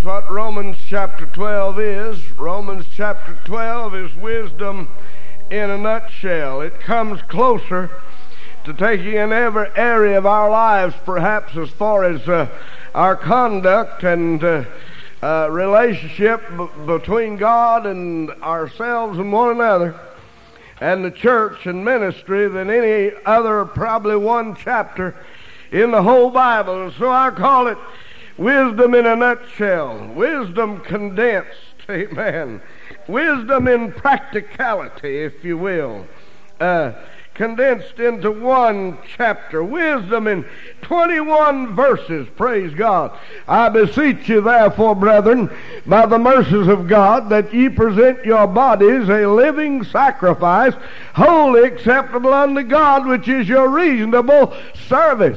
what Romans chapter 12 is. Romans chapter 12 is wisdom in a nutshell. It comes closer to taking in every area of our lives, perhaps as far as our conduct and relationship between God and ourselves and one another and the church and ministry than any other, probably one chapter in the whole Bible. And so I call it wisdom in a nutshell, wisdom condensed, amen. Wisdom in practicality, if you will, condensed into one chapter. Wisdom in 21 verses, praise God. I beseech you therefore, brethren, by the mercies of God, that ye present your bodies a living sacrifice, wholly acceptable unto God, which is your reasonable service.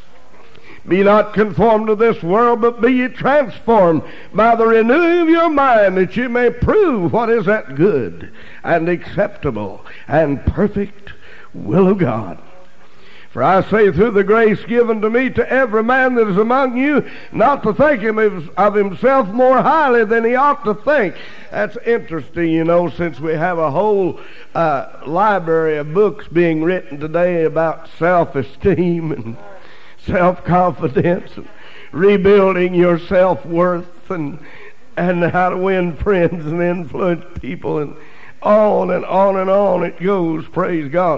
Be not conformed to this world, but be ye transformed by the renewing of your mind, that ye may prove what is that good and acceptable and perfect will of God. For I say, through the grace given to me, to every man that is among you, not to think of himself more highly than he ought to think. That's interesting, you know, since we have a whole library of books being written today about self-esteem and self-confidence and rebuilding your self-worth and how to win friends and influence people, and on and on and on it goes, praise God.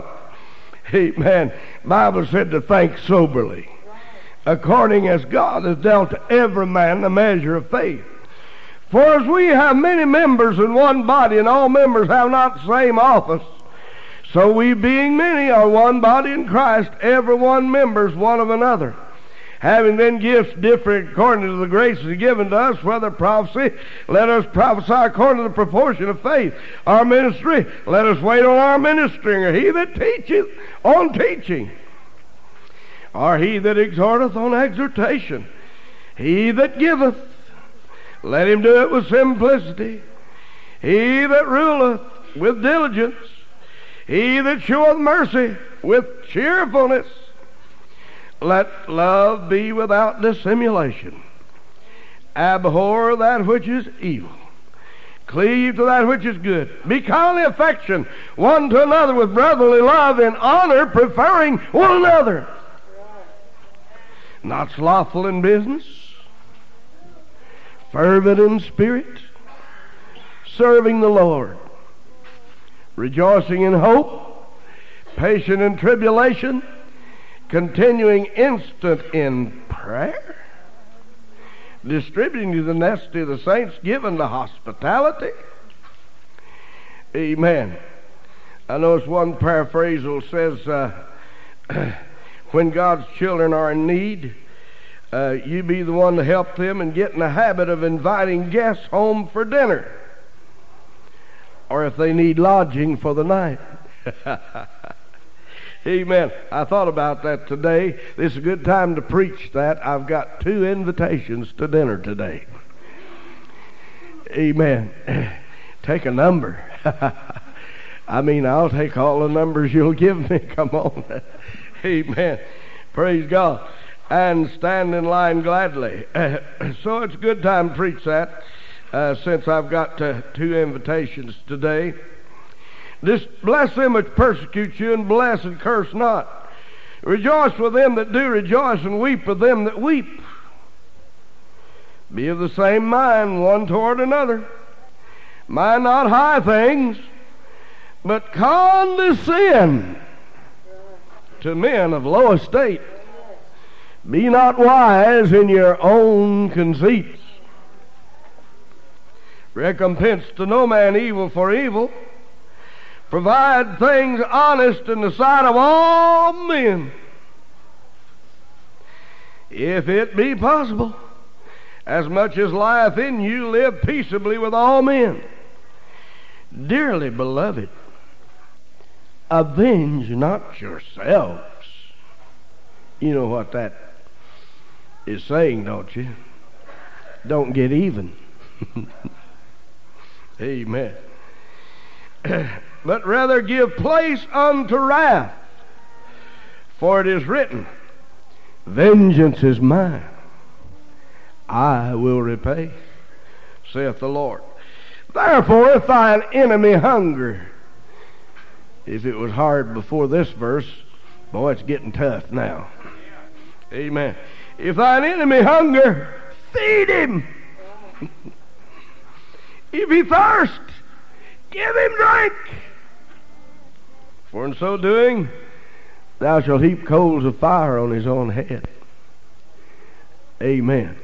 Amen. Bible said to think soberly, according as God has dealt to every man the measure of faith. For as we have many members in one body, and all members have not the same office, so we, being many, are one body in Christ, every one members one of another. Having then gifts different according to the graces given to us, whether prophecy, let us prophesy according to the proportion of faith. Our ministry, let us wait on our ministering. Or he that teacheth, on teaching. Or he that exhorteth, on exhortation. He that giveth, let him do it with simplicity. He that ruleth, with diligence. He that showeth mercy, with cheerfulness. Let love be without dissimulation. Abhor that which is evil. Cleave to that which is good. Be kindly affectioned one to another with brotherly love, in honor preferring one another. Not slothful in business. Fervent in spirit. Serving the Lord. Rejoicing in hope, patient in tribulation, continuing instant in prayer, distributing to the necessity of the saints, given to hospitality. Amen. I notice one paraphrasal says, when God's children are in need, you be the one to help them and get in the habit of inviting guests home for dinner, or if they need lodging for the night. Amen. I thought about that today. This is a good time to preach that. I've got 2 invitations to dinner today. Amen. Take a number. I mean, I'll take all the numbers you'll give me. Come on. Amen. Praise God. And stand in line gladly. So it's a good time to preach that. Since I've got 2 invitations today. This, bless them which persecute you, and bless and curse not. Rejoice with them that do rejoice, and weep with them that weep. Be of the same mind one toward another. Mind not high things, but condescend to men of low estate. Be not wise in your own conceits. Recompense to no man evil for evil. Provide things honest in the sight of all men. If it be possible, as much as lieth in you, live peaceably with all men. Dearly beloved, avenge not yourselves. You know what that is saying, don't you? Don't get even. Amen. But rather give place unto wrath, for it is written, vengeance is mine, I will repay. saith the Lord. Therefore, if thine enemy hunger, if it was hard before this verse, boy, it's getting tough now. Amen. If thine enemy hunger, feed him. If he thirst, give him drink. For in so doing, thou shalt heap coals of fire on his own head. Amen.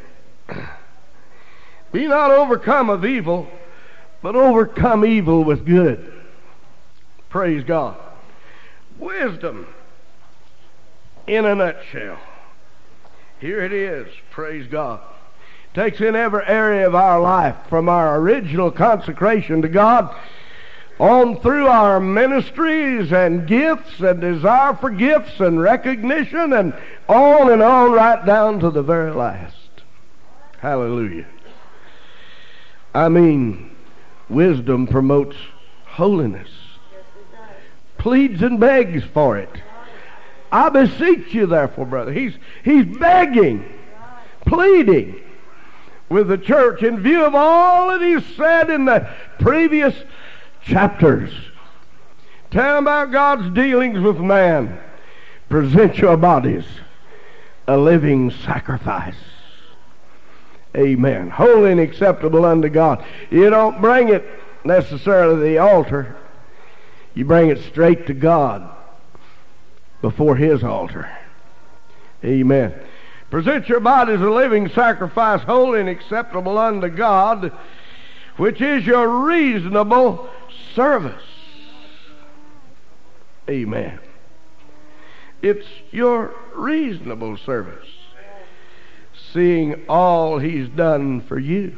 Be not overcome of evil, but overcome evil with good. Praise God. Wisdom in a nutshell. Here it is. Praise God. Takes in every area of our life, from our original consecration to God on through our ministries and gifts and desire for gifts and recognition and on right down to the very last. Hallelujah. I mean, wisdom promotes holiness, pleads and begs for it. I beseech you, therefore, brother. He's begging, pleading with the church in view of all that he's said in the previous chapters. Tell him about God's dealings with man. Present your bodies a living sacrifice. Amen. Holy and acceptable unto God. You don't bring it necessarily to the altar. You bring it straight to God before his altar. Amen. Present your bodies a living sacrifice, holy and acceptable unto God, which is your reasonable service. Amen. It's your reasonable service, seeing all he's done for you.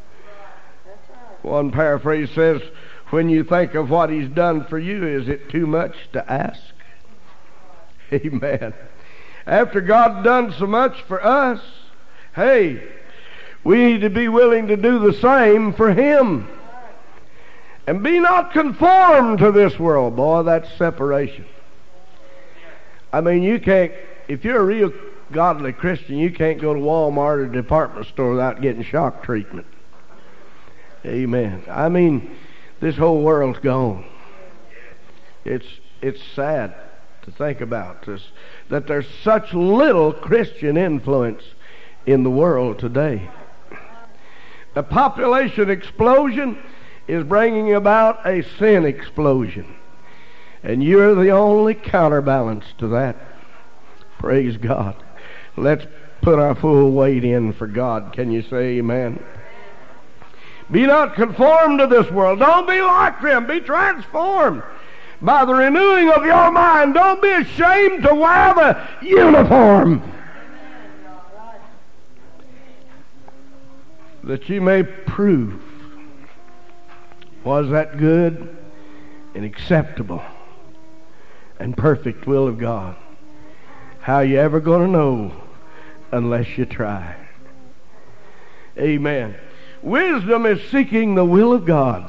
One paraphrase says, when you think of what he's done for you, is it too much to ask? Amen. After God done so much for us, hey, we need to be willing to do the same for him. And be not conformed to this world. Boy, that's separation. I mean, you can't, if you're a real godly Christian, you can't go to Walmart or department store without getting shock treatment. Amen. I mean, this whole world's gone. It's sad to think about this, that there's such little Christian influence in the world today. The population explosion is bringing about a sin explosion, and you're the only counterbalance to that. Praise God. Let's put our full weight in for God. Can you say amen? Be not conformed to this world. Don't be like them. Be transformed by the renewing of your mind. Don't be ashamed to wear the uniform, that you may prove was that good and acceptable and perfect will of God. How you ever going to know unless you try? Amen. Wisdom is seeking the will of God.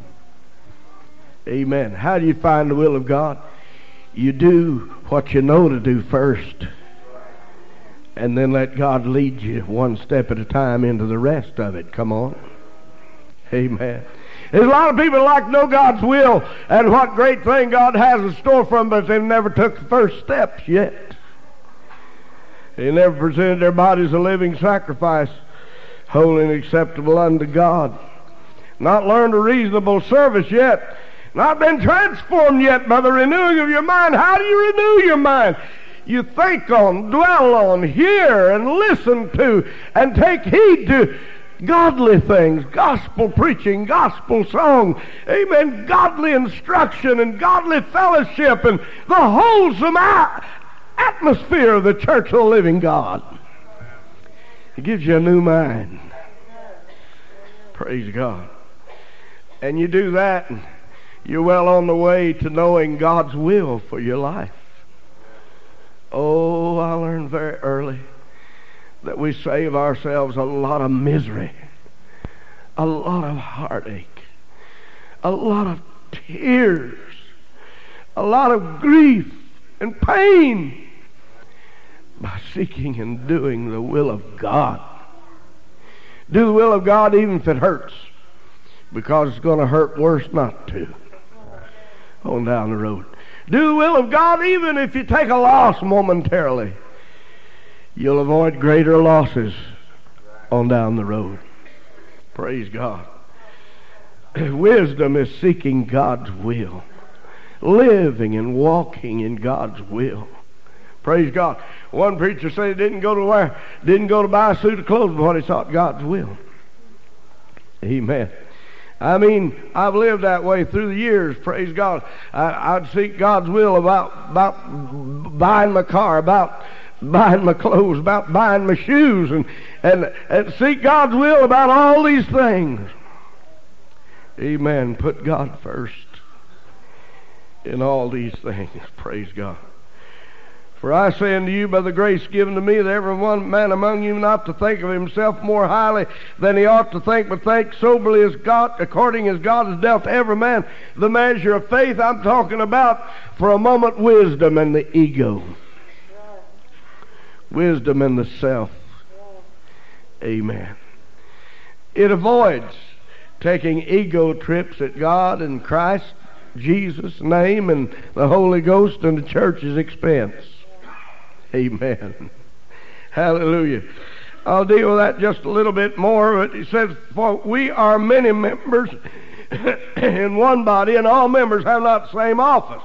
Amen. How do you find the will of God? You do what you know to do first, and then let God lead you one step at a time into the rest of it. Come on. Amen. There's a lot of people like know God's will and what great thing God has in store for them, but they've never took the first steps yet. They never presented their bodies a living sacrifice, holy and acceptable unto God. Not learned a reasonable service yet. Not been transformed yet by the renewing of your mind. How do you renew your mind? You think on, dwell on, hear, and listen to, and take heed to godly things, gospel preaching, gospel song, amen, godly instruction and godly fellowship and the wholesome atmosphere of the church of the living God. It gives you a new mind. Praise God. And you do that, and you're well on the way to knowing God's will for your life. Oh, I learned very early that we save ourselves a lot of misery, a lot of heartache, a lot of tears, a lot of grief and pain by seeking and doing the will of God. Do the will of God even if it hurts, because it's going to hurt worse not to on down the road. Do the will of God even if you take a loss momentarily. You'll avoid greater losses on down the road. Praise God. Wisdom is seeking God's will, living and walking in God's will. Praise God. One preacher said he didn't go to buy a suit of clothes, but he sought God's will. Amen. I mean, I've lived that way through the years. Praise God. I'd seek God's will about buying my car, about buying my clothes, about buying my shoes, and seek God's will about all these things. Amen. Put God first in all these things. Praise God. For I say unto you, by the grace given to me, that every one man among you not to think of himself more highly than he ought to think, but think soberly as God, according as God has dealt to every man the measure of faith. I'm talking about, for a moment, wisdom and the ego. Wisdom and the self. Amen. It avoids taking ego trips at God and Christ, Jesus' name, and the Holy Ghost and the church's expense. Amen. Hallelujah. I'll deal with that just a little bit more, but he says, for we are many members in one body, and all members have not the same office.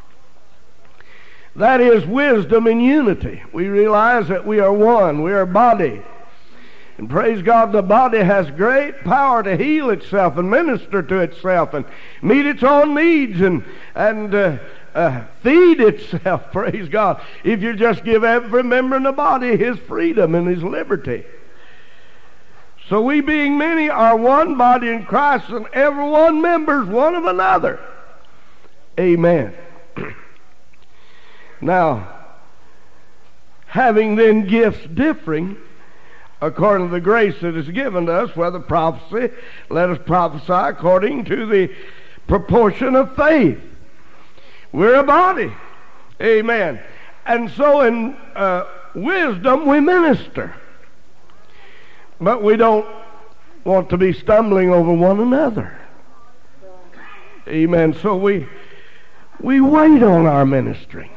That is wisdom in unity. We realize that we are one. We are a body. And praise God, the body has great power to heal itself and minister to itself and meet its own needs and feed itself, praise God, if you just give every member in the body his freedom and his liberty. So we, being many, are one body in Christ, and every one members one of another. Amen. Now, having then gifts differing according to the grace that is given to us, whether prophecy, let us prophesy according to the proportion of faith. We're a body. Amen. And so in wisdom we minister. But we don't want to be stumbling over one another. Amen. So we wait on our ministering.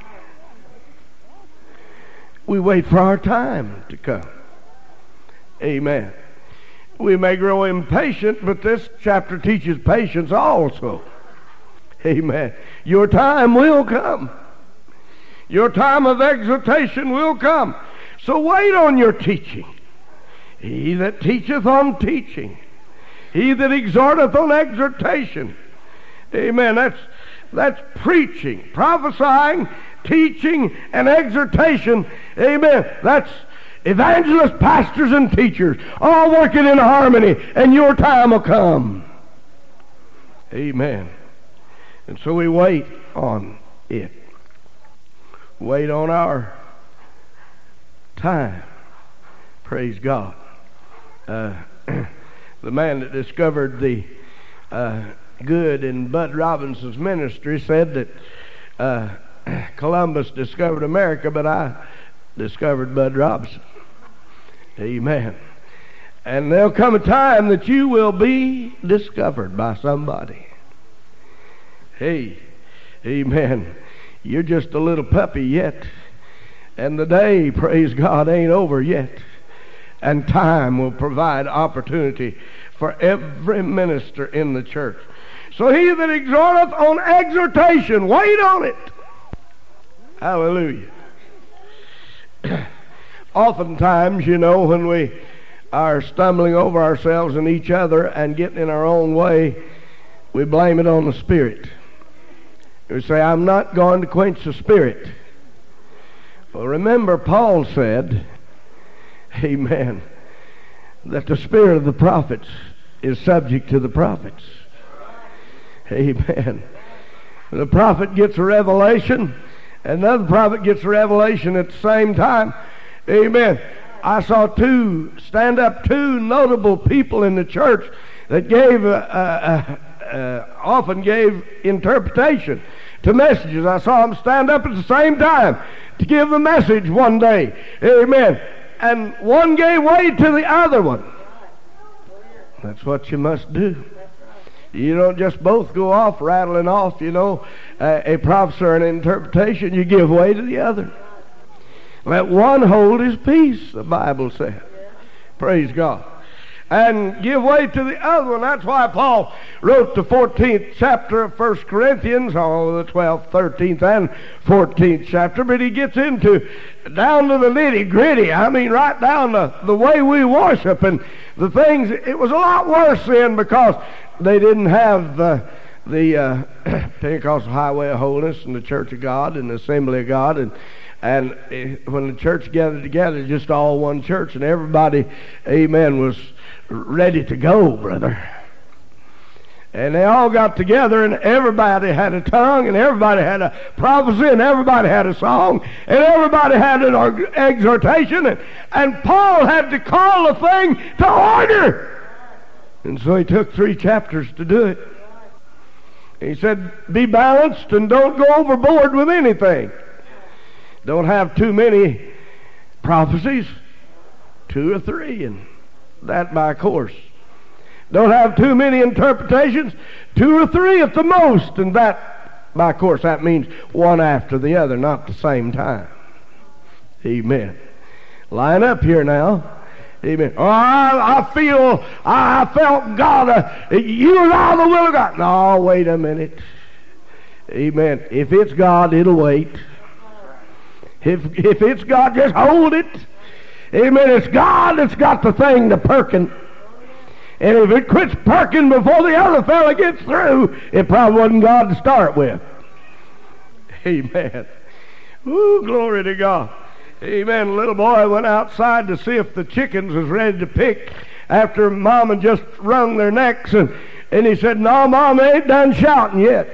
We wait for our time to come. Amen. We may grow impatient, but this chapter teaches patience also. Amen. Your time will come. Your time of exhortation will come. So wait on your teaching. He that teacheth on teaching. He that exhorteth on exhortation. Amen. That's preaching, prophesying, teaching, and exhortation. Amen. That's evangelists, pastors, and teachers all working in harmony, and your time will come. Amen. And so we wait on it. Wait on our time. Praise God. The man that discovered the good in Bud Robinson's ministry said that Columbus discovered America, but I discovered Bud Robinson. Amen. And there'll come a time that you will be discovered by somebody. Hey, amen. You're just a little puppy yet. And the day, praise God, ain't over yet. And time will provide opportunity for every minister in the church. So he that exhorteth on exhortation, wait on it. Hallelujah. Oftentimes, you know, when we are stumbling over ourselves and each other and getting in our own way, we blame it on the Spirit. We say, I'm not going to quench the Spirit. Well, remember, Paul said, amen, that the spirit of the prophets is subject to the prophets. Amen. The prophet gets a revelation, another prophet gets a revelation at the same time. Amen. I saw two notable people in the church that often gave interpretation to messages. I saw them stand up at the same time to give the message one day. Amen. And one gave way to the other one. That's what you must do. You don't just both go off rattling off, a prophecy or an interpretation. You give way to the other. Let one hold his peace, the Bible says. Praise God. And give way to the other one. That's why Paul wrote the 14th chapter of 1 Corinthians, all the 12th, 13th, and 14th chapter. But he gets into down to the nitty-gritty. I mean, right down to the way we worship and the things. It was a lot worse then because they didn't have the Pentecostal Highway of Holiness and the Church of God and the Assembly of God. And when the church gathered together, just all one church, and everybody, amen, was ready to go, brother. And they all got together, and everybody had a tongue, and everybody had a prophecy, and everybody had a song, and everybody had an exhortation, and Paul had to call the thing to order. And so he took 3 chapters to do it. He said, be balanced and don't go overboard with anything. Don't have too many prophecies, 2 or 3, and that by course. Don't have too many interpretations, 2 or 3 at the most, and that by course. That means one after the other, not the same time. Amen. Line up here now. Amen. Oh, I felt God. You allow the will of God. No, wait a minute. Amen. If it's God, it'll wait. If it's God, just hold it. Amen. It's God that's got the thing to perking. And if it quits perking before the other fella gets through, it probably wasn't God to start with. Amen. Ooh, glory to God. Amen. The little boy went outside to see if the chickens was ready to pick after Mom had just wrung their necks. And he said, no, Mom, they ain't done shouting yet.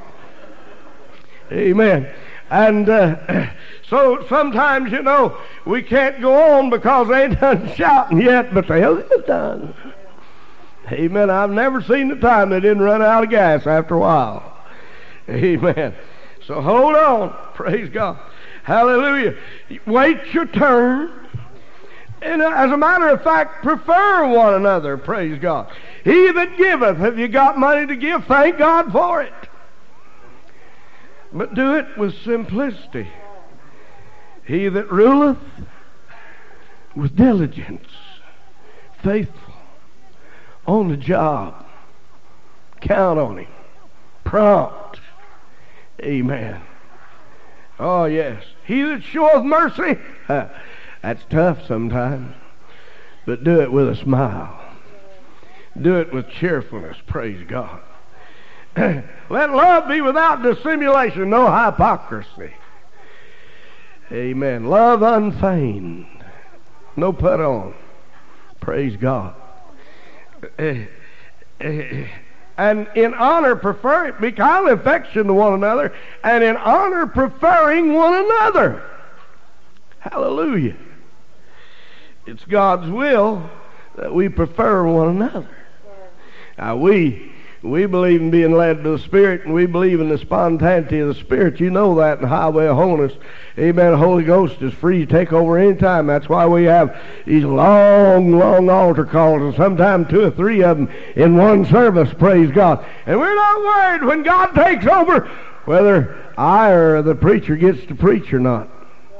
Amen. And so sometimes, we can't go on because they ain't done shouting yet, but they have done. Amen. I've never seen the time they didn't run out of gas after a while. Amen. So hold on. Praise God. Hallelujah. Wait your turn. And as a matter of fact, prefer one another. Praise God. He that giveth, have you got money to give? Thank God for it. But do it with simplicity. He that ruleth with diligence, faithful, on the job, count on him, prompt. Amen. Oh, yes. He that showeth mercy, that's tough sometimes, but do it with a smile. Do it with cheerfulness, praise God. Let love be without dissimulation, no hypocrisy. Amen. Love unfeigned, no put on. Praise God. And in honor prefer, be kindly affection to one another, and in honor preferring one another. Hallelujah. It's God's will that we prefer one another. Now we believe in being led to the Spirit, and we believe in the spontaneity of the Spirit. You know that in the Highway of Holiness. Amen. The Holy Ghost is free to take over any time. That's why we have these long, long altar calls, and sometimes 2 or 3 of them in one service. Praise God. And we're not worried when God takes over whether I or the preacher gets to preach or not.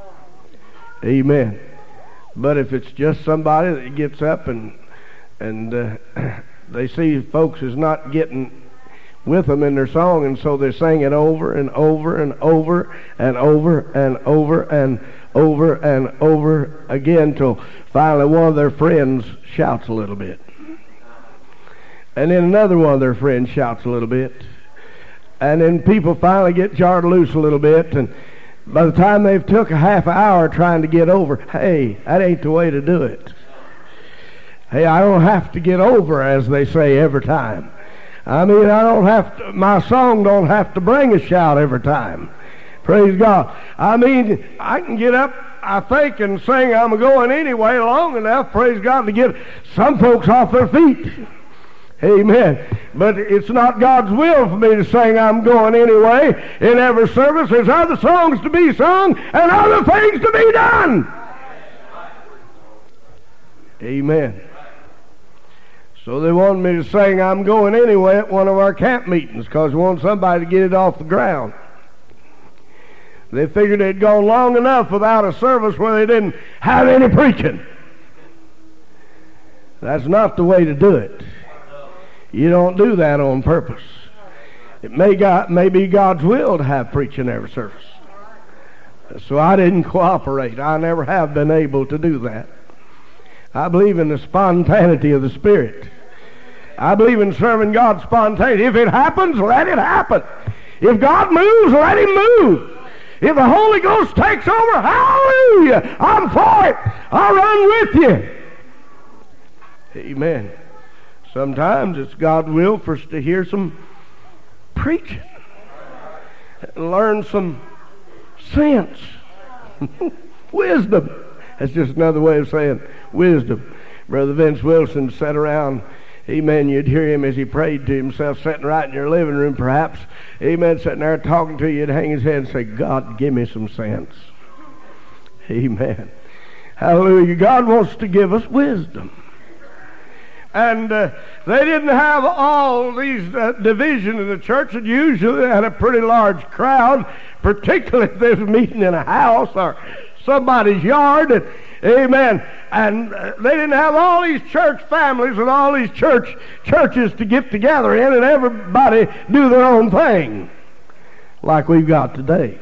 Amen. But if it's just somebody that gets up and they see folks is not getting with them in their song, and so they sing it over and over and over and over and over and over and over again till finally one of their friends shouts a little bit. And then another one of their friends shouts a little bit. And then people finally get jarred loose a little bit, and by the time they've took a half hour trying to get over, hey, that ain't the way to do it. Hey, I don't have to get over, as they say, every time. I mean, I don't have to, my song don't have to bring a shout every time. Praise God. I mean, I can get up, I think, and sing I'm going anyway long enough, praise God, to get some folks off their feet. Amen. But it's not God's will for me to sing I'm going anyway. In every service, there's other songs to be sung and other things to be done. Amen. So they wanted me to sing "I'm Going Anyway" at one of our camp meetings because they wanted somebody to get it off the ground. They figured they'd gone long enough without a service where they didn't have any preaching. That's not the way to do it. You don't do that on purpose. It may be God's will to have preaching every service. So I didn't cooperate. I never have been able to do that. I believe in the spontaneity of the Spirit. I believe in serving God spontaneously. If it happens, let it happen. If God moves, let Him move. If the Holy Ghost takes over, hallelujah, I'm for it. I'll run with you. Amen. Sometimes it's God's will for us to hear some preaching, learn some sense, wisdom. That's just another way of saying wisdom. Brother Vince Wilson sat around, amen, you'd hear him as he prayed to himself, sitting right in your living room perhaps, amen, sitting there talking to you, he'd hang his head and say, God, give me some sense. Amen. Hallelujah. God wants to give us wisdom. And they didn't have all these divisions in the church. It usually had a pretty large crowd, particularly if there's a meeting in a house or somebody's yard. And, amen. And they didn't have all these church families and all these churches to get together in and everybody do their own thing like we've got today.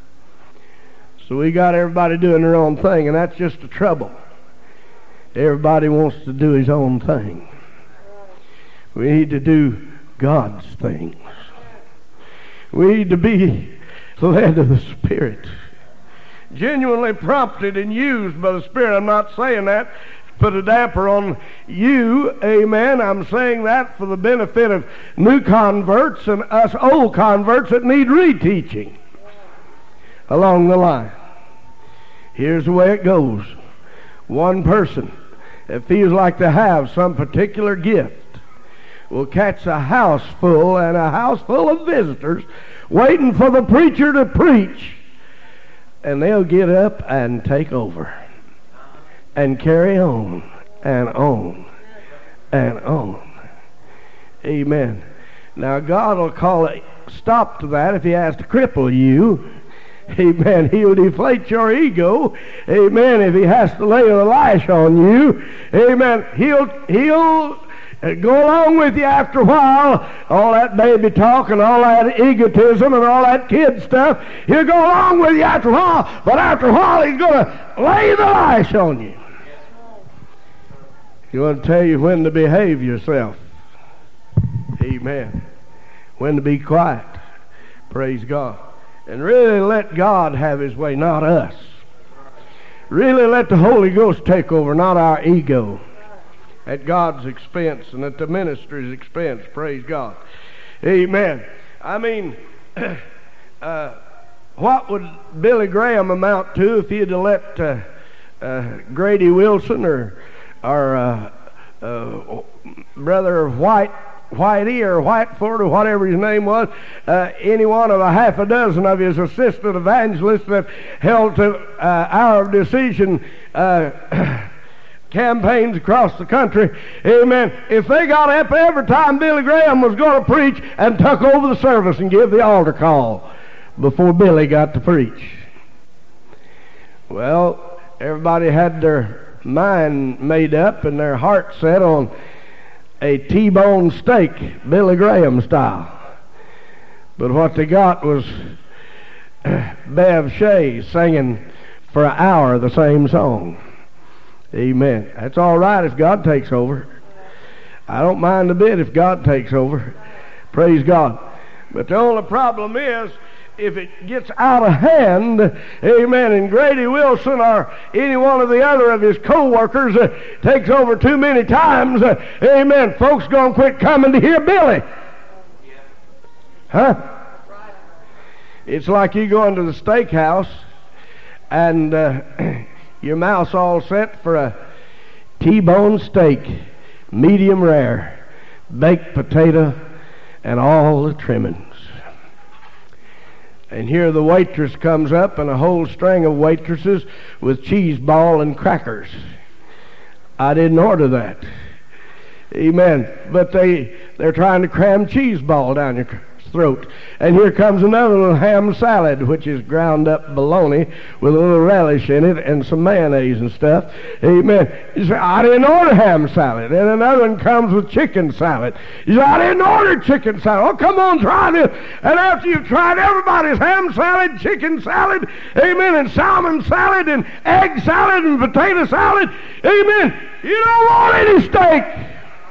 So we got everybody doing their own thing, and that's just the trouble. Everybody wants to do his own thing. We need to do God's things. We need to be led of the Spirit. Genuinely prompted and used by the Spirit. I'm not saying that to put a damper on you. Amen. I'm saying that for the benefit of new converts and us old converts that need reteaching along the line. Here's the way it goes. One person that feels like they have some particular gift will catch a house full and a house full of visitors waiting for the preacher to preach, and they'll get up and take over and carry on and on and on. Amen. Now God will call a stop to that if He has to cripple you. Amen. He'll deflate your ego. Amen. If He has to lay a lash on you. Amen. He'll go along with you after a while. All that baby talk and all that egotism and all that kid stuff. He'll go along with you after a while. But after a while, He's going to lay the lash on you. He's going to tell you when to behave yourself. Amen. When to be quiet. Praise God. And really let God have His way, not us. Really let the Holy Ghost take over, not our ego. At God's expense and at the ministry's expense. Praise God. Amen. I mean, what would Billy Graham amount to if he'd have let Grady Wilson or Brother Whitey or Whiteford or whatever his name was, any one of a half a dozen of his assistant evangelists that held to hour of decision campaigns across the country, amen, if they got up every time Billy Graham was going to preach and took over the service and give the altar call before Billy got to preach. Well, everybody had their mind made up and their heart set on a T-bone steak, Billy Graham style. But what they got was Bev Shea singing for an hour the same song. Amen. That's all right if God takes over. I don't mind a bit if God takes over. Praise God. But the only problem is if it gets out of hand, amen, and Grady Wilson or any one of the other of his co-workers takes over too many times, amen, folks going to quit coming to hear Billy. Huh? It's like you go into the steakhouse and your mouth's all set for a T-bone steak, medium rare, baked potato, and all the trimmings. And here the waitress comes up and a whole string of waitresses with cheese ball and crackers. I didn't order that. Amen. But they're trying to cram cheese ball down your throat. And here comes another little ham salad, which is ground up bologna with a little relish in it and some mayonnaise and stuff. Amen. You say, I didn't order ham salad. And another one comes with chicken salad. You say, I didn't order chicken salad. Oh, come on, try this. And after you've tried everybody's ham salad, chicken salad, amen, and salmon salad, and egg salad, and potato salad, amen, you don't want any steak.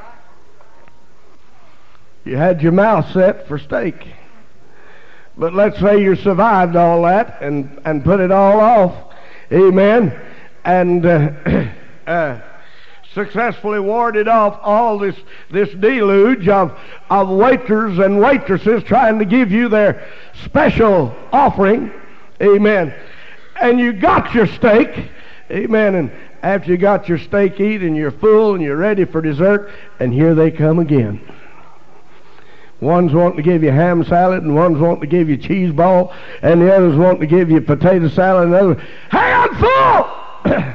You had your mouth set for steak. But let's say you survived all that and put it all off. Amen. And successfully warded off all this deluge of waiters and waitresses trying to give you their special offering. Amen. And you got your steak. Amen. And after you got your steak eaten, you're full and you're ready for dessert, and here they come again. One's wanting to give you ham salad, and one's wanting to give you cheese ball, and the other's wanting to give you potato salad, and the other, hey, I'm full!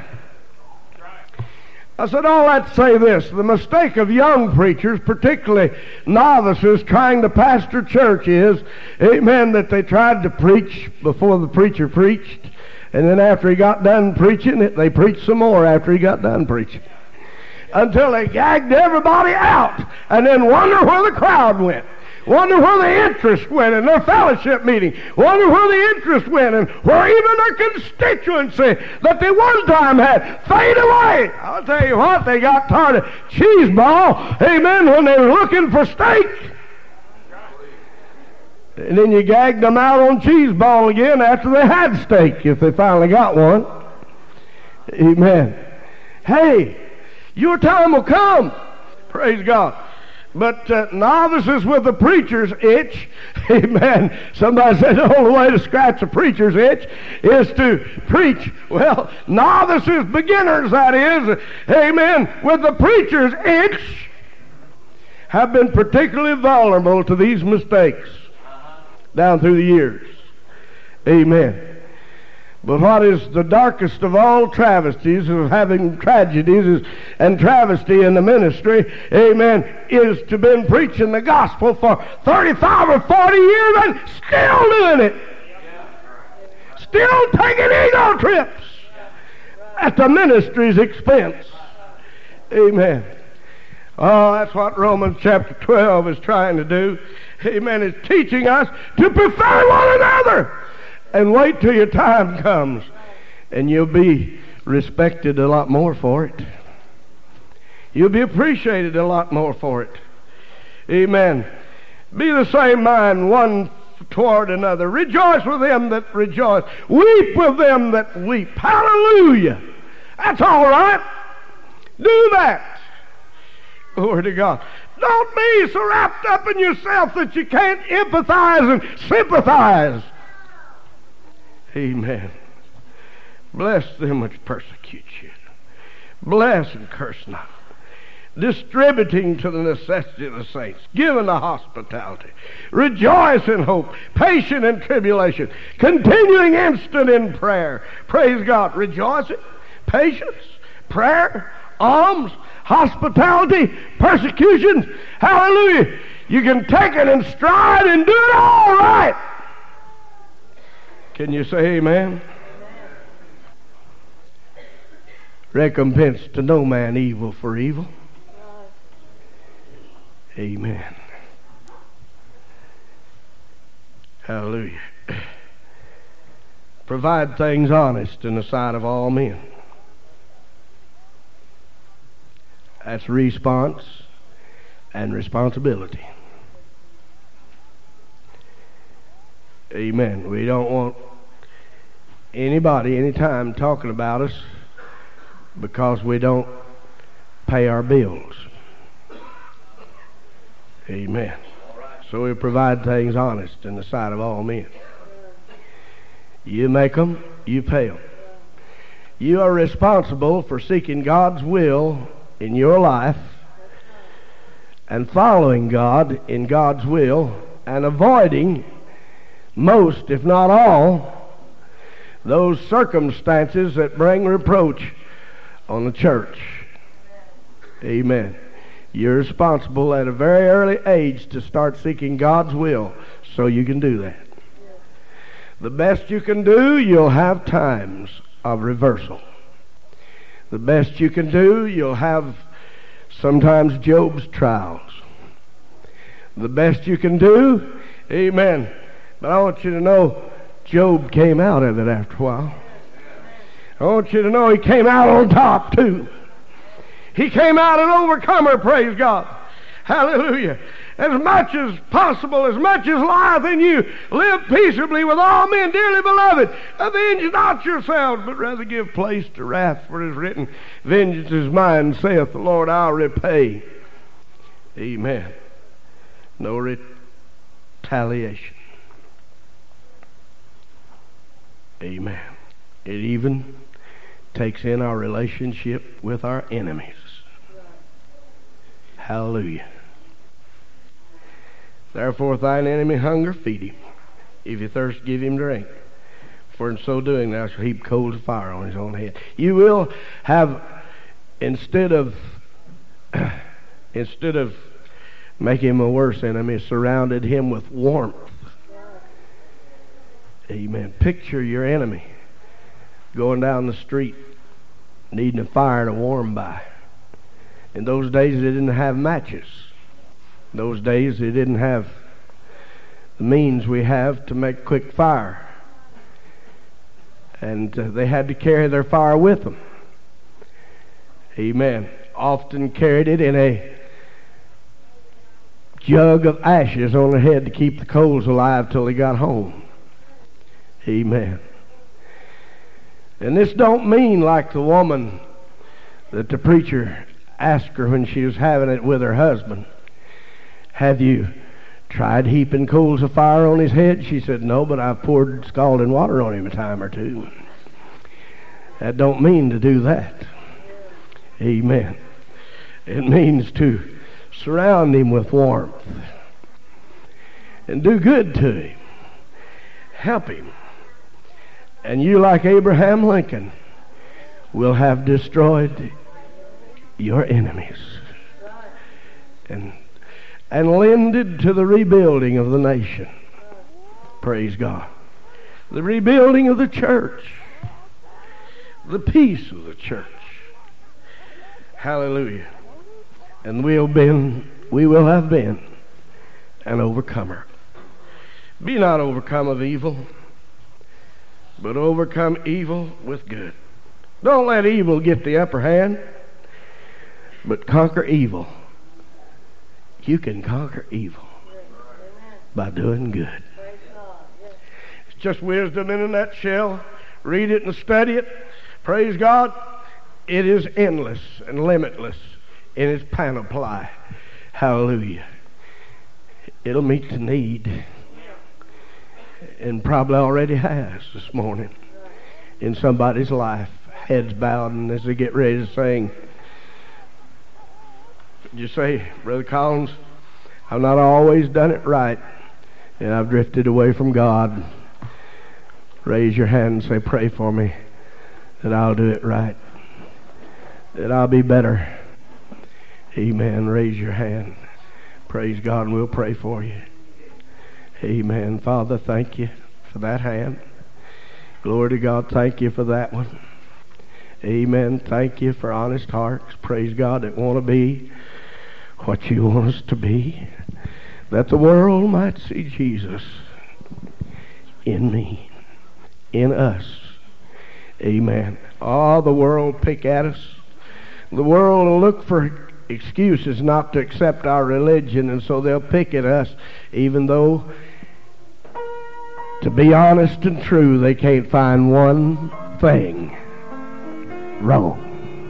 I said all that to say this. The mistake of young preachers, particularly novices trying to pastor church is, amen, that they tried to preach before the preacher preached, and then after he got done preaching, they preached some more after he got done preaching. Until they gagged everybody out, and then wonder where the crowd went, wonder where the interest went in their fellowship meeting, wonder where the interest went, and where even their constituency that they one time had fade away. I'll tell you what, they got tired of cheese ball, amen, when they were looking for steak. And then you gagged them out on cheese ball again after they had steak, if they finally got one. Amen. Hey, your time will come. Praise God. But novices with the preacher's itch, amen. Somebody said the only way to scratch a preacher's itch is to preach. Well, novices, beginners, that is, amen, with the preacher's itch have been particularly vulnerable to these mistakes down through the years. Amen. But what is the darkest of all travesties of having tragedies and travesty in the ministry, amen, is to been preaching the gospel for 35 or 40 years and still doing it. Still taking ego trips at the ministry's expense. Amen. Oh, that's what Romans chapter 12 is trying to do. Amen. It's teaching us to prefer one another. And wait till your time comes, and you'll be respected a lot more for it. You'll be appreciated a lot more for it. Amen. Be the same mind one toward another. Rejoice with them that rejoice. Weep with them that weep. Hallelujah. That's all right. Do that. Glory to God. Don't be so wrapped up in yourself that you can't empathize and sympathize. Amen. Bless them which persecute you. Bless and curse not. Distributing to the necessity of the saints. Giving the hospitality. Rejoice in hope. Patient in tribulation. Continuing instant in prayer. Praise God. Rejoicing, patience, prayer, alms, hospitality, persecution. Hallelujah. You can take it in stride and do it all right. Can you say amen? Recompense to no man evil for evil. Amen. Hallelujah. Provide things honest in the sight of all men. That's response and responsibility. Amen. We don't want anybody anytime talking about us because we don't pay our bills. Amen. So we provide things honest in the sight of all men. You make them, you pay them. You are responsible for seeking God's will in your life and following God in God's will and avoiding most, if not all, those circumstances that bring reproach on the church. Amen. You're responsible at a very early age to start seeking God's will so you can do that. The best you can do, you'll have times of reversal. The best you can do, you'll have sometimes Job's trials. The best you can do, amen. But I want you to know, Job came out of it after a while. I want you to know he came out on top too. He came out an overcomer, praise God. Hallelujah. As much as possible, as much as lieth in you, live peaceably with all men, dearly beloved. Avenge not yourselves, but rather give place to wrath, for it is written, vengeance is mine, saith the Lord, I'll repay. Amen. No retaliation. Amen. It even takes in our relationship with our enemies. Hallelujah. Therefore, if thine enemy hunger, feed him. If he thirst, give him drink. For in so doing, thou shalt heap coals of fire on his own head. You will have, instead of making him a worse enemy, surrounded him with warmth. Amen. Picture your enemy going down the street, needing a fire to warm by. In those days, they didn't have matches. In those days, they didn't have the means we have to make quick fire. And they had to carry their fire with them. Amen. Often carried it in a jug of ashes on their head to keep the coals alive till they got home. Amen. And this don't mean like the woman that the preacher asked her when she was having it with her husband. Have you tried heaping coals of fire on his head? She said, no, but I've poured scalding water on him a time or two. That don't mean to do that. Amen. It means to surround him with warmth and do good to him. Help him. And you, like Abraham Lincoln, will have destroyed your enemies and lended to the rebuilding of the nation. Praise God. The rebuilding of the church. The peace of the church. Hallelujah. And we will have been an overcomer. Be not overcome of evil, but overcome evil with good. Don't let evil get the upper hand, but conquer evil. You can conquer evil by doing good. It's just wisdom in a nutshell. Read it and study it. Praise God. It is endless and limitless in its panoply. Hallelujah. It'll meet the need, and probably already has this morning in somebody's life. Heads bowed, and as they get ready to sing, you say, Brother Collins, I've not always done it right, and I've drifted away from God. Raise your hand and say, pray for me that I'll do it right, that I'll be better. Amen. Raise your hand. Praise God, and we'll pray for you. Amen. Father, thank you for that hand. Glory to God, thank you for that one. Amen. Thank you for honest hearts. Praise God, that want to be what you want us to be, that the world might see Jesus in me, in us. Amen. Oh, the world pick at us. The world will look for excuses not to accept our religion, and so they'll pick at us, even though, to be honest and true, they can't find one thing wrong.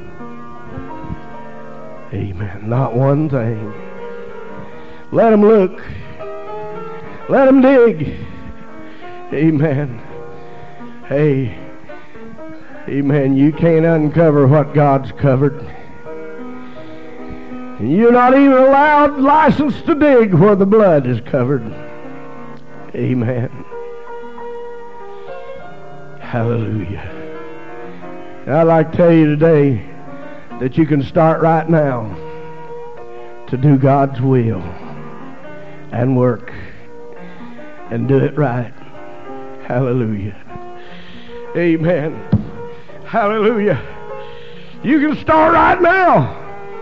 Amen. Not one thing. Let them look. Let them dig. Amen. Hey, amen. You can't uncover what God's covered. And you're not even allowed license to dig where the blood is covered. Amen. Hallelujah. I'd like to tell you today that you can start right now. to do God's will and work and do it right. Hallelujah. Amen. Hallelujah. You can start right now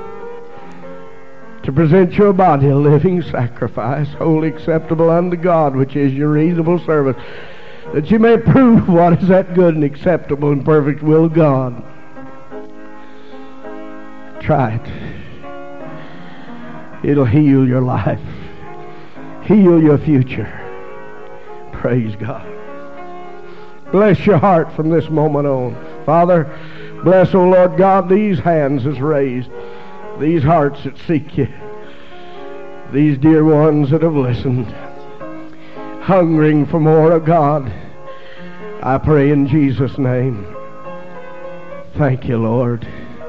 to present your body a living sacrifice, wholly acceptable unto God, which is your reasonable service, that you may prove what is that good and acceptable and perfect will of God. Try it. It'll heal your life, heal your future. Praise God. Bless your heart from this moment on. Father, bless, O Lord God, these hands that's raised, these hearts that seek you, these dear ones that have listened, hungering for more of God. I pray in Jesus' name. Thank you, Lord.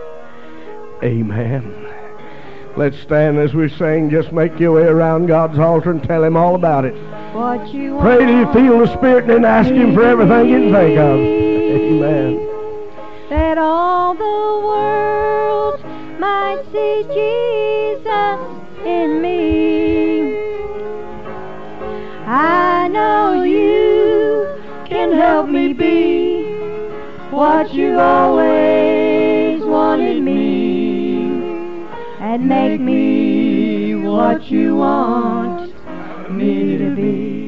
Amen. Let's stand as we sing. Just make your way around God's altar and tell Him all about it. What you Pray till you feel the Spirit and then ask Him for everything you can think of. Amen. That all the world might see Jesus in me. I know you can help me be what you always wanted me, and make me what you want me to be.